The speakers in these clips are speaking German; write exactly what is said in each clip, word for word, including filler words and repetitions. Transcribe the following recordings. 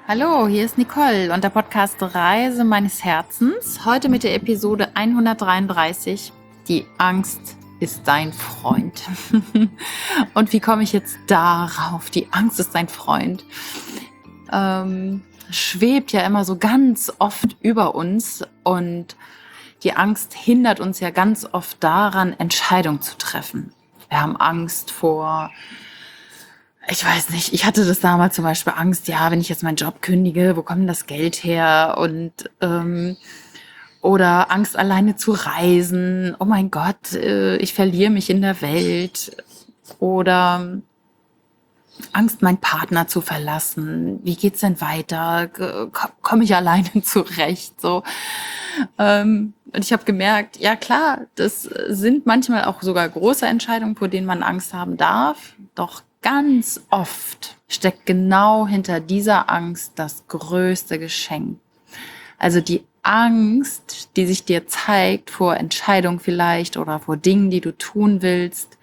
Hallo, hier ist Nicole und der Podcast Reise meines Herzens. Heute mit der Episode hundertdreiunddreißig. Die Angst ist dein Freund. Und wie komme ich jetzt darauf? Die Angst ist dein Freund. Ähm, schwebt ja immer so ganz oft über uns und die Angst hindert uns ja ganz oft daran, Entscheidungen zu treffen. Wir haben Angst vor... Ich weiß nicht, ich hatte das damals zum Beispiel Angst, ja, wenn ich jetzt meinen Job kündige, wo kommt denn das Geld her? Und ähm, oder Angst, alleine zu reisen. Oh mein Gott, äh, ich verliere mich in der Welt. Oder Angst, meinen Partner zu verlassen. Wie geht's denn weiter? Komme ich alleine zurecht? So. Ähm, und ich habe gemerkt, ja klar, das sind manchmal auch sogar große Entscheidungen, vor denen man Angst haben darf. Doch ganz oft steckt genau hinter dieser Angst das größte Geschenk. Also die Angst, die sich dir zeigt vor Entscheidungen vielleicht oder vor Dingen, die du tun willst,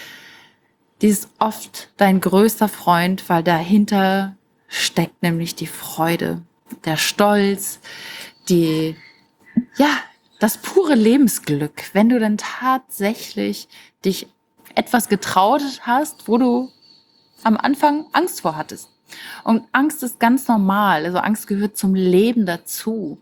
die ist oft dein größter Freund, weil dahinter steckt nämlich die Freude, der Stolz, die, ja, das pure Lebensglück, wenn du dann tatsächlich dich etwas getraut hast, wo du am Anfang Angst vor hattest. Und Angst ist ganz normal, also Angst gehört zum Leben dazu.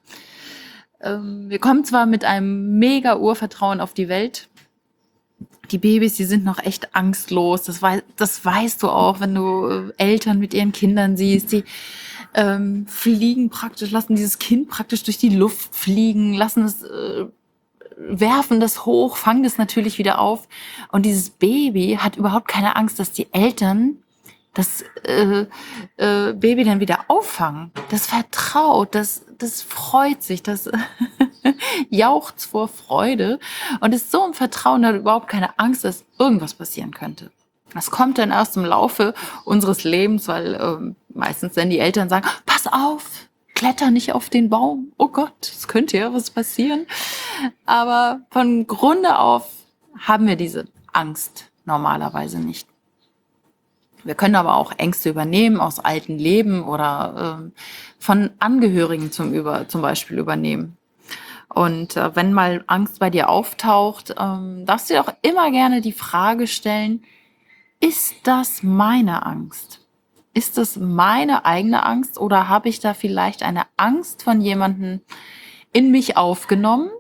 Ähm, wir kommen zwar mit einem mega Urvertrauen auf die Welt. Die Babys, die sind noch echt angstlos. Das, wei- das weißt du auch, wenn du äh, Eltern mit ihren Kindern siehst. Die ähm, fliegen praktisch, lassen dieses Kind praktisch durch die Luft fliegen, lassen es, äh, werfen das hoch, fangen das natürlich wieder auf. Und dieses Baby hat überhaupt keine Angst, dass die Eltern das äh, äh, Baby dann wieder auffangen. Das vertraut, das, das freut sich, das jauchzt vor Freude und ist so im Vertrauen, hat überhaupt keine Angst, dass irgendwas passieren könnte. Das kommt dann erst im Laufe unseres Lebens, weil ähm, meistens dann die Eltern sagen, pass auf, kletter nicht auf den Baum. Oh Gott, es könnte ja was passieren. Aber von Grunde auf haben wir diese Angst normalerweise nicht. Wir können aber auch Ängste übernehmen aus alten Leben oder ähm, von Angehörigen zum, über, zum Beispiel übernehmen. Und äh, wenn mal Angst bei dir auftaucht, ähm, darfst du dir auch immer gerne die Frage stellen, ist das meine Angst? Ist das meine eigene Angst oder habe ich da vielleicht eine Angst von jemandem in mich aufgenommen,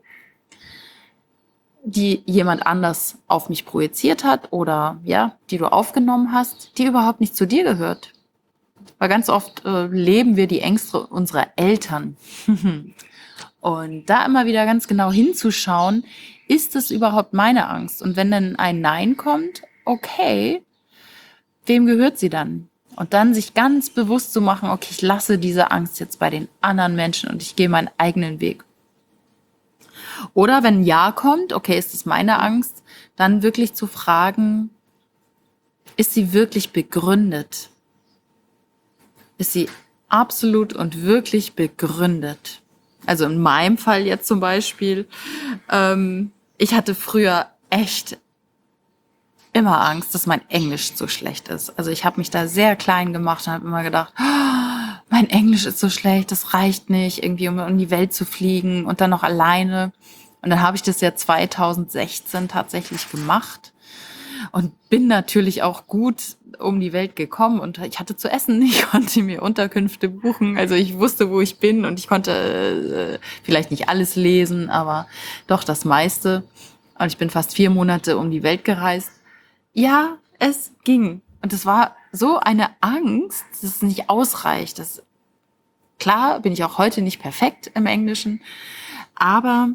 die jemand anders auf mich projiziert hat oder ja, die du aufgenommen hast, die überhaupt nicht zu dir gehört? Weil ganz oft äh, leben wir die Ängste unserer Eltern. Und da immer wieder ganz genau hinzuschauen, ist es überhaupt meine Angst? Und wenn dann ein Nein kommt, okay, wem gehört sie dann? Und dann sich ganz bewusst zu machen, okay, ich lasse diese Angst jetzt bei den anderen Menschen und ich gehe meinen eigenen Weg. Oder wenn ein Ja kommt, okay, ist es meine Angst, dann wirklich zu fragen, ist sie wirklich begründet? Ist sie absolut und wirklich begründet? Also in meinem Fall jetzt zum Beispiel, ähm, ich hatte früher echt immer Angst, dass mein Englisch zu schlecht ist. Also ich habe mich da sehr klein gemacht und habe immer gedacht, oh, mein Englisch ist so schlecht, das reicht nicht, irgendwie um in die Welt zu fliegen und dann noch alleine. Und dann habe ich das ja zweitausendsechzehn tatsächlich gemacht und bin natürlich auch gut um die Welt gekommen und ich hatte zu essen, ich konnte mir Unterkünfte buchen, also ich wusste, wo ich bin und ich konnte äh, vielleicht nicht alles lesen, aber doch das meiste. Und ich bin fast vier Monate um die Welt gereist. Ja, es ging. Und es war so eine Angst, dass es nicht ausreicht. Das, klar bin ich auch heute nicht perfekt im Englischen, aber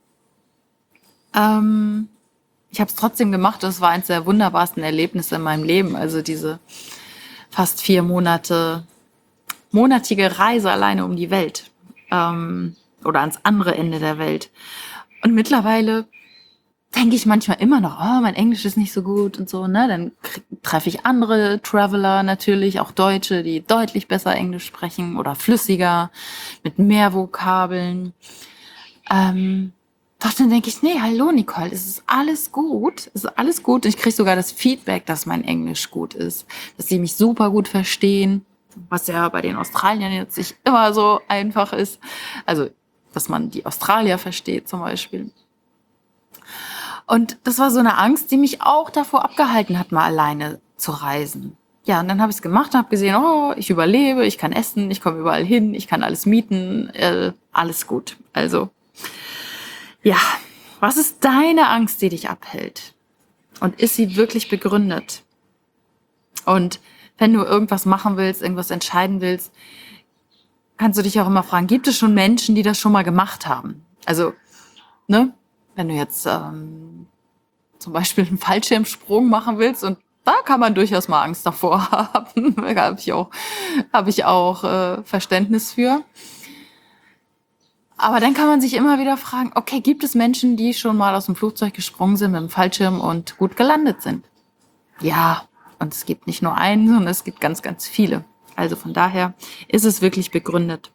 ähm, ich habe es trotzdem gemacht. Das war eines der wunderbarsten Erlebnisse in meinem Leben. Also diese fast vier Monate, monatige Reise alleine um die Welt ähm, oder ans andere Ende der Welt. Und mittlerweile denke ich manchmal immer noch, oh, mein Englisch ist nicht so gut und so, ne? Dann treffe ich andere Traveler natürlich, auch Deutsche, die deutlich besser Englisch sprechen oder flüssiger, mit mehr Vokabeln. Ähm, doch dann denke ich, nee, hallo Nicole, es ist alles gut, es ist alles gut. Und ich kriege sogar das Feedback, dass mein Englisch gut ist, dass sie mich super gut verstehen. was ja bei den Australiern jetzt nicht immer so einfach ist. Also, dass man die Australier versteht zum Beispiel. Und das war so eine Angst, die mich auch davor abgehalten hat, mal alleine zu reisen. Ja, und dann habe ich es gemacht und habe gesehen, oh, ich überlebe, ich kann essen, ich komme überall hin, ich kann alles mieten, äh, alles gut. Also, ja, was ist deine Angst, die dich abhält? Und ist sie wirklich begründet? Und wenn du irgendwas machen willst, irgendwas entscheiden willst, kannst du dich auch immer fragen, gibt es schon Menschen, die das schon mal gemacht haben? Also, ne, wenn du jetzt ähm, zum Beispiel einen Fallschirmsprung machen willst, und da kann man durchaus mal Angst davor haben, da habe ich auch, hab ich auch äh, Verständnis für. Aber dann kann man sich immer wieder fragen, okay, gibt es Menschen, die schon mal aus dem Flugzeug gesprungen sind mit dem Fallschirm und gut gelandet sind? Ja, und es gibt nicht nur einen, sondern es gibt ganz, ganz viele. Also von daher ist es wirklich begründet.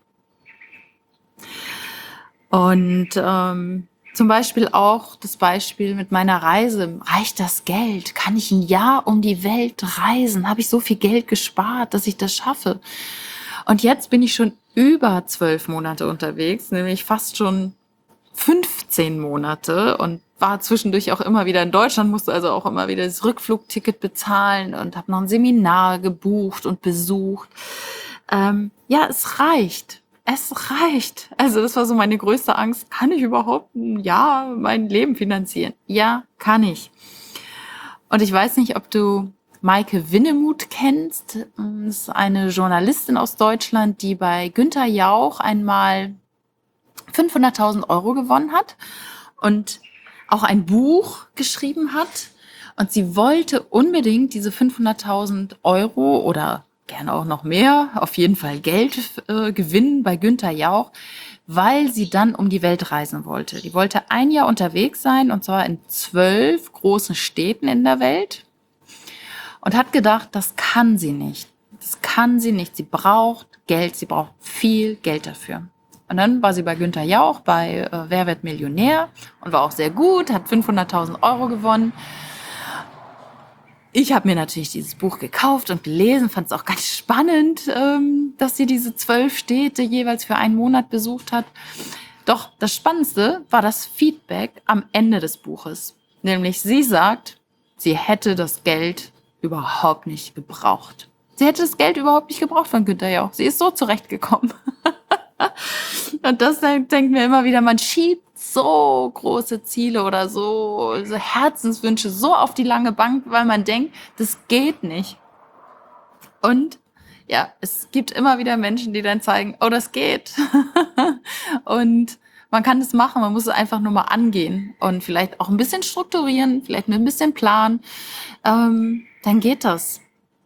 Und ähm, zum Beispiel auch das Beispiel mit meiner Reise. Reicht das Geld? Kann ich ein Jahr um die Welt reisen? Habe ich so viel Geld gespart, dass ich das schaffe? Und jetzt bin ich schon über zwölf Monate unterwegs, nämlich fast schon fünfzehn Monate, und war zwischendurch auch immer wieder in Deutschland, musste also auch immer wieder das Rückflugticket bezahlen und habe noch ein Seminar gebucht und besucht. Ähm, ja, es reicht. Es reicht. Also das war so meine größte Angst. Kann ich überhaupt ein Jahr mein Leben finanzieren? Ja, kann ich. Und ich weiß nicht, ob du Maike Winnemuth kennst. Das ist eine Journalistin aus Deutschland, die bei Günther Jauch einmal fünfhunderttausend Euro gewonnen hat und auch ein Buch geschrieben hat. Und sie wollte unbedingt diese fünfhunderttausend Euro oder gerne auch noch mehr, auf jeden Fall Geld äh, gewinnen bei Günther Jauch, weil sie dann um die Welt reisen wollte. Die wollte ein Jahr unterwegs sein, und zwar in zwölf großen Städten in der Welt, und hat gedacht, das kann sie nicht. Das kann sie nicht. Sie braucht Geld, sie braucht viel Geld dafür. Und dann war sie bei Günther Jauch bei äh, Wer wird Millionär und war auch sehr gut, hat fünfhunderttausend Euro gewonnen. Ich habe mir natürlich dieses Buch gekauft und gelesen, fand es auch ganz spannend, ähm, dass sie diese zwölf Städte jeweils für einen Monat besucht hat. Doch das Spannendste war das Feedback am Ende des Buches. Nämlich sie sagt, sie hätte das Geld überhaupt nicht gebraucht. Sie hätte das Geld überhaupt nicht gebraucht von Günther Jauch. Sie ist so zurechtgekommen. Und das denkt mir immer wieder, man schiebt so große Ziele oder so, so Herzenswünsche so auf die lange Bank, weil man denkt, das geht nicht. Und ja, es gibt immer wieder Menschen, die dann zeigen, oh, das geht. Und man kann das machen, man muss es einfach nur mal angehen und vielleicht auch ein bisschen strukturieren, vielleicht mit ein bisschen Plan. Ähm, dann geht das.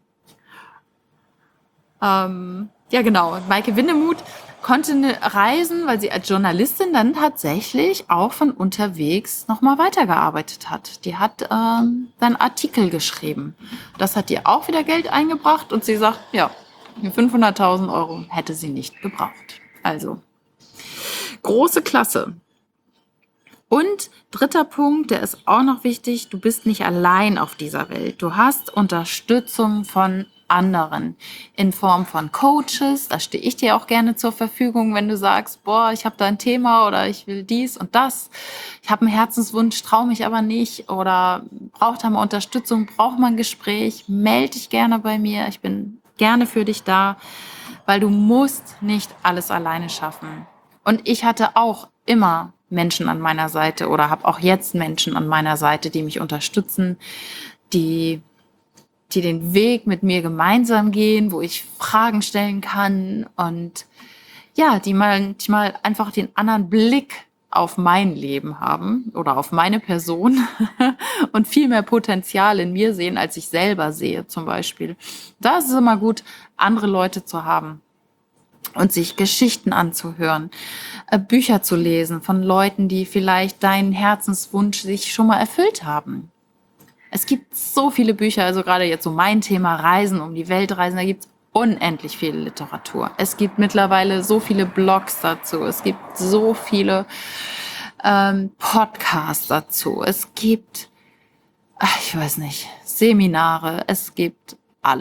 Ähm, ja, genau. Maike Winnemuth konnte reisen, weil sie als Journalistin dann tatsächlich auch von unterwegs nochmal weitergearbeitet hat. Die hat ähm, dann Artikel geschrieben. Das hat ihr auch wieder Geld eingebracht, und sie sagt, ja, fünfhunderttausend Euro hätte sie nicht gebraucht. Also, große Klasse. Und dritter Punkt, der ist auch noch wichtig, du bist nicht allein auf dieser Welt. Du hast Unterstützung von anderen in Form von Coaches. Da stehe ich dir auch gerne zur Verfügung, wenn du sagst, boah, ich habe da ein Thema oder ich will dies und das. Ich habe einen Herzenswunsch, traue mich aber nicht oder braucht da mal Unterstützung, braucht mal ein Gespräch, melde dich gerne bei mir. Ich bin gerne für dich da, weil du musst nicht alles alleine schaffen. Und ich hatte auch immer Menschen an meiner Seite oder habe auch jetzt Menschen an meiner Seite, die mich unterstützen, die die den Weg mit mir gemeinsam gehen, wo ich Fragen stellen kann und ja, die manchmal einfach den anderen Blick auf mein Leben haben oder auf meine Person und viel mehr Potenzial in mir sehen, als ich selber sehe zum Beispiel. Da ist es immer gut, andere Leute zu haben und sich Geschichten anzuhören, Bücher zu lesen von Leuten, die vielleicht deinen Herzenswunsch sich schon mal erfüllt haben. Es gibt so viele Bücher, also gerade jetzt so mein Thema Reisen, um die Welt reisen, da gibt es unendlich viel Literatur. Es gibt mittlerweile so viele Blogs dazu, es gibt so viele ähm, Podcasts dazu, es gibt, ach, ich weiß nicht, Seminare, es gibt alles.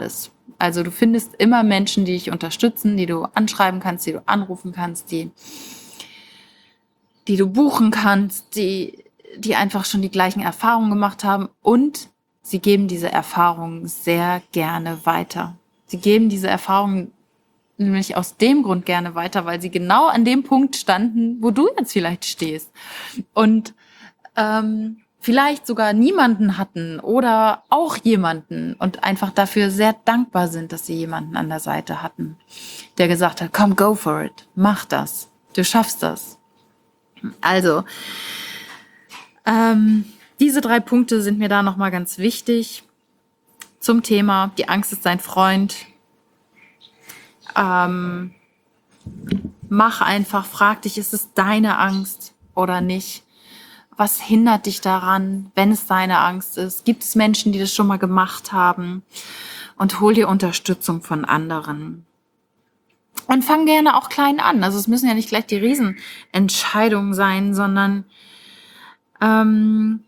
Also du findest immer Menschen, die dich unterstützen, die du anschreiben kannst, die du anrufen kannst, die, die du buchen kannst, die, die einfach schon die gleichen Erfahrungen gemacht haben und sie geben diese Erfahrungen sehr gerne weiter. Sie geben diese Erfahrungen nämlich aus dem Grund gerne weiter, weil sie genau an dem Punkt standen, wo du jetzt vielleicht stehst. Und ähm, vielleicht sogar niemanden hatten oder auch jemanden und einfach dafür sehr dankbar sind, dass sie jemanden an der Seite hatten, der gesagt hat, komm, go for it, mach das, du schaffst das. Also, ähm, diese drei Punkte sind mir da nochmal ganz wichtig zum Thema, die Angst ist dein Freund. Ähm, mach einfach, frag dich, ist es deine Angst oder nicht? Was hindert dich daran, wenn es deine Angst ist? Gibt es Menschen, die das schon mal gemacht haben? Und hol dir Unterstützung von anderen. Und fang gerne auch klein an. Also es müssen ja nicht gleich die Riesenentscheidungen sein, sondern ähm,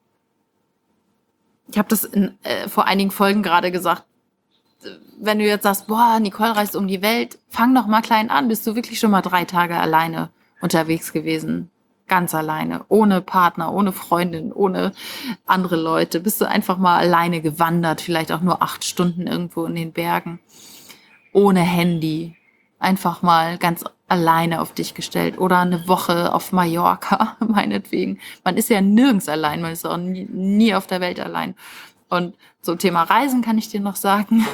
ich habe das in, äh, vor einigen Folgen gerade gesagt, wenn du jetzt sagst, boah, Nicole reist um die Welt, fang doch mal klein an. Bist du wirklich schon mal drei Tage alleine unterwegs gewesen? Ganz alleine, ohne Partner, ohne Freundin, ohne andere Leute. Bist du einfach mal alleine gewandert, vielleicht auch nur acht Stunden irgendwo in den Bergen, ohne Handy. Einfach mal ganz alleine auf dich gestellt oder eine Woche auf Mallorca, meinetwegen. Man ist ja nirgends allein, man ist auch nie, nie auf der Welt allein. Und zum Thema Reisen kann ich dir noch sagen,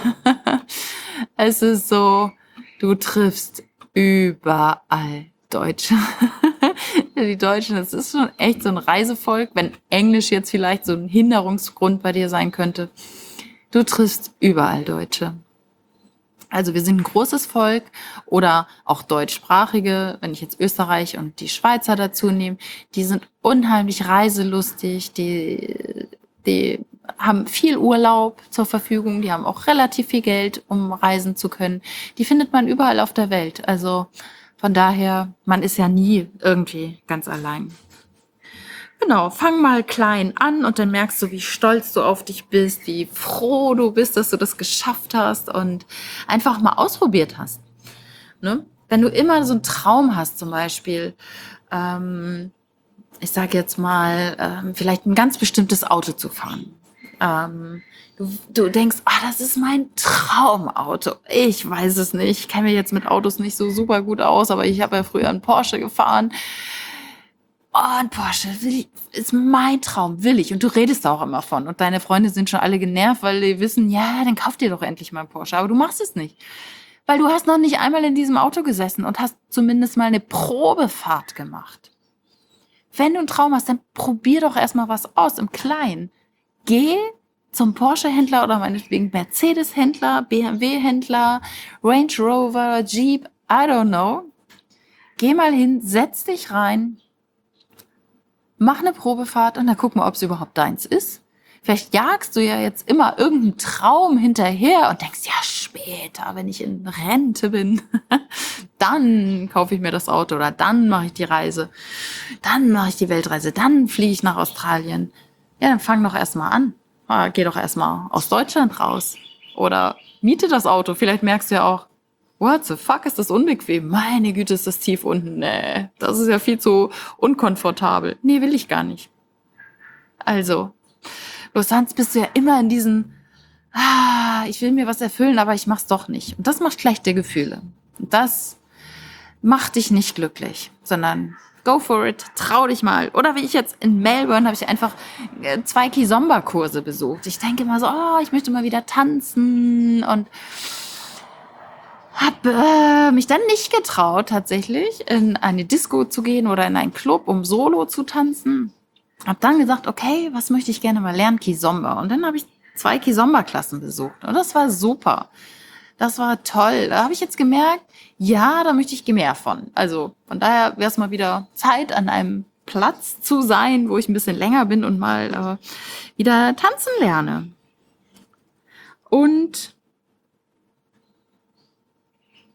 es ist so, du triffst überall Deutsche. Die Deutschen, das ist schon echt so ein Reisevolk, wenn Englisch jetzt vielleicht so ein Hinderungsgrund bei dir sein könnte. Du triffst überall Deutsche. Also wir sind ein großes Volk oder auch deutschsprachige, wenn ich jetzt Österreich und die Schweizer dazu nehme, die sind unheimlich reiselustig, die, die haben viel Urlaub zur Verfügung, die haben auch relativ viel Geld, um reisen zu können. Die findet man überall auf der Welt. Also von daher, man ist ja nie irgendwie ganz allein. Genau, fang mal klein an und dann merkst du, wie stolz du auf dich bist, wie froh du bist, dass du das geschafft hast und einfach mal ausprobiert hast. Ne? Wenn du immer so einen Traum hast, zum Beispiel, ähm, ich sage jetzt mal, ähm, vielleicht ein ganz bestimmtes Auto zu fahren. Ähm, du, du denkst, ah, das ist mein Traumauto. Ich weiß es nicht. Ich kenne mich jetzt mit Autos nicht so super gut aus, aber ich habe ja früher einen Porsche gefahren. Oh, ein Porsche will ich, ist mein Traum, will ich. Und du redest da auch immer von. Und deine Freunde sind schon alle genervt, weil die wissen, ja, dann kauf dir doch endlich mal einen Porsche. Aber du machst es nicht. Weil du hast noch nicht einmal in diesem Auto gesessen und hast zumindest mal eine Probefahrt gemacht. Wenn du einen Traum hast, dann probier doch erstmal was aus im Kleinen. Geh zum Porsche-Händler oder meinetwegen Mercedes-Händler, B M W-Händler, Range Rover, Jeep, I don't know. Geh mal hin, setz dich rein, mach eine Probefahrt und dann guck mal, ob es überhaupt deins ist. Vielleicht jagst du ja jetzt immer irgendeinen Traum hinterher und denkst, ja, später, wenn ich in Rente bin, dann kaufe ich mir das Auto oder dann mache ich die Reise, dann mache ich die Weltreise, dann fliege ich nach Australien. Ja, dann fang doch erstmal an. Geh doch erstmal aus Deutschland raus. Oder miete das Auto. Vielleicht merkst du ja auch, what the fuck, ist das unbequem? Meine Güte, ist das tief unten. Nee, das ist ja viel zu unkomfortabel. Nee, will ich gar nicht. Also, bloß sonst bist du ja immer in diesen, ah, ich will mir was erfüllen, aber ich mach's doch nicht. Und das macht schlechte Gefühle. Und das macht dich nicht glücklich, sondern go for it, trau dich mal. Oder wie ich jetzt in Melbourne habe ich einfach zwei Kizomba-Kurse besucht. Ich denke immer so, oh, ich möchte mal wieder tanzen und habe äh, mich dann nicht getraut, tatsächlich in eine Disco zu gehen oder in einen Club, um solo zu tanzen. Hab dann gesagt, okay, was möchte ich gerne mal lernen? Kizomba. Und dann habe ich zwei Kizomba-Klassen besucht. Und das war super. Das war toll. Da habe ich jetzt gemerkt, ja, da möchte ich mehr von. Also von daher wäre es mal wieder Zeit, an einem Platz zu sein, wo ich ein bisschen länger bin und mal äh, wieder tanzen lerne. Und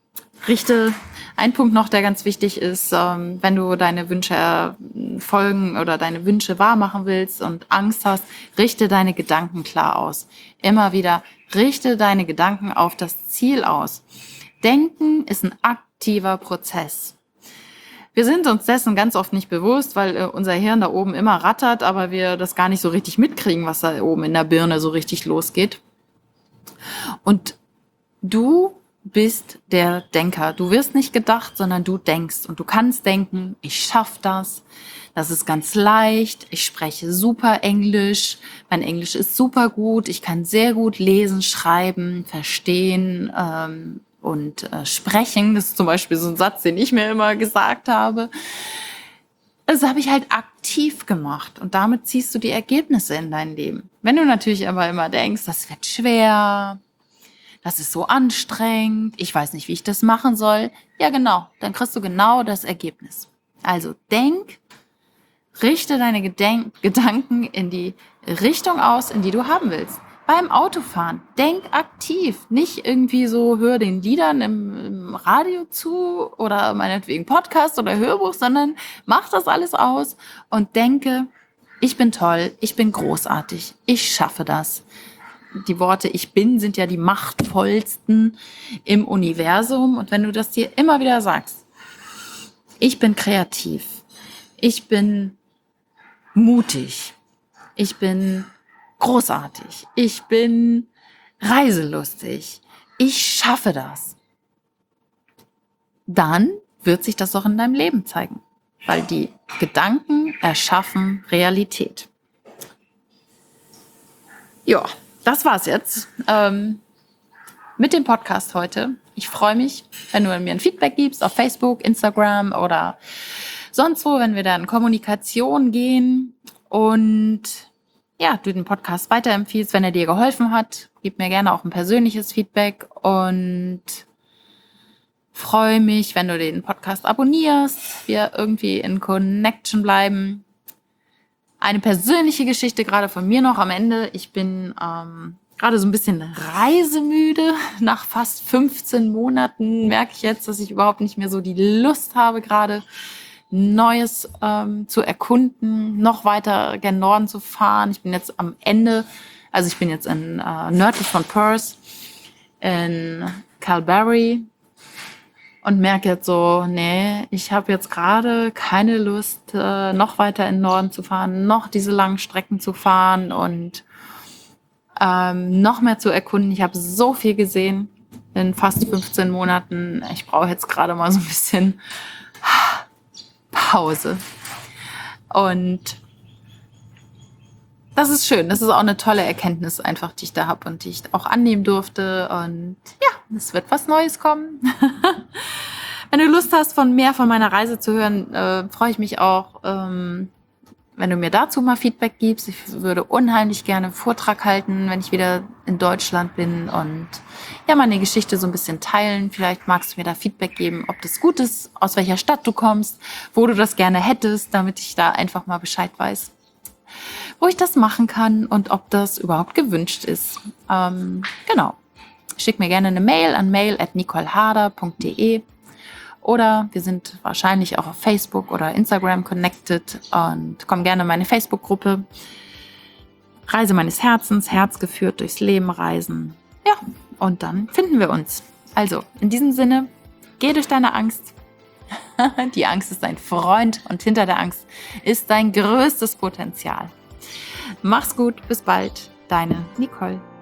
richte, ein Punkt noch, der ganz wichtig ist, ähm, wenn du deine Wünsche folgen oder deine Wünsche wahrmachen willst und Angst hast, richte deine Gedanken klar aus. Immer wieder, richte deine Gedanken auf das Ziel aus. Denken ist ein aktiver Prozess. Wir sind uns dessen ganz oft nicht bewusst, weil äh, unser Hirn da oben immer rattert, aber wir das gar nicht so richtig mitkriegen, was da oben in der Birne so richtig losgeht. Und du bist der Denker. Du wirst nicht gedacht, sondern du denkst. Und du kannst denken, ich schaffe das, das ist ganz leicht, ich spreche super Englisch, mein Englisch ist super gut, ich kann sehr gut lesen, schreiben, verstehen, ähm, und äh, sprechen. Das ist zum Beispiel so ein Satz, den ich mir immer gesagt habe. Das habe ich halt aktiv gemacht und damit ziehst du die Ergebnisse in dein Leben. Wenn du natürlich aber immer denkst, das wird schwer, das ist so anstrengend, ich weiß nicht, wie ich das machen soll, ja genau, dann kriegst du genau das Ergebnis. Also denk, richte deine Gedenk- Gedanken in die Richtung aus, in die du haben willst. Beim Autofahren, denk aktiv, nicht irgendwie so, hör den Liedern im, im Radio zu oder meinetwegen Podcast oder Hörbuch, sondern mach das alles aus und denke, ich bin toll, ich bin großartig, ich schaffe das. Die Worte ich bin sind ja die machtvollsten im Universum und wenn du das dir immer wieder sagst, ich bin kreativ, ich bin mutig, ich bin großartig, ich bin reiselustig, ich schaffe das. Dann wird sich das auch in deinem Leben zeigen, weil die Gedanken erschaffen Realität. Ja, das war's jetzt ähm, mit dem Podcast heute. Ich freue mich, wenn du mir ein Feedback gibst auf Facebook, Instagram oder sonst wo, wenn wir da in Kommunikation gehen und ja, du den Podcast weiterempfiehlst, wenn er dir geholfen hat. Gib mir gerne auch ein persönliches Feedback und freue mich, wenn du den Podcast abonnierst, wir irgendwie in Connection bleiben. Eine persönliche Geschichte gerade von mir noch am Ende. Ich bin ähm, gerade so ein bisschen reisemüde. Nach fast fünfzehn Monaten merke ich jetzt, dass ich überhaupt nicht mehr so die Lust habe, gerade Neues ähm, zu erkunden, noch weiter gen Norden zu fahren. Ich bin jetzt am Ende, also ich bin jetzt in äh, nördlich von Perth, in Calgary und merke jetzt so, nee, ich habe jetzt gerade keine Lust, äh, noch weiter in den Norden zu fahren, noch diese langen Strecken zu fahren und ähm, noch mehr zu erkunden. Ich habe so viel gesehen in fast fünfzehn Monaten. Ich brauche jetzt gerade mal so ein bisschen Pause. Und das ist schön. Das ist auch eine tolle Erkenntnis einfach, die ich da habe und die ich auch annehmen durfte. Und ja, es wird was Neues kommen. Wenn du Lust hast, von mehr von meiner Reise zu hören, äh, freue ich mich auch, ähm, wenn du mir dazu mal Feedback gibst. Ich würde unheimlich gerne einen Vortrag halten, wenn ich wieder in Deutschland bin und ja, meine Geschichte so ein bisschen teilen. Vielleicht magst du mir da Feedback geben, ob das gut ist, aus welcher Stadt du kommst, wo du das gerne hättest, damit ich da einfach mal Bescheid weiß, wo ich das machen kann und ob das überhaupt gewünscht ist. Ähm, genau. Schick mir gerne eine Mail an mail at nicoleharder punkt de oder wir sind wahrscheinlich auch auf Facebook oder Instagram connected und komm gerne in meine Facebook-Gruppe. Reise meines Herzens, Herz geführt durchs Leben reisen. Ja, und dann finden wir uns. Also, in diesem Sinne, geh durch deine Angst. Die Angst ist dein Freund und hinter der Angst ist dein größtes Potenzial. Mach's gut, bis bald, deine Nicole.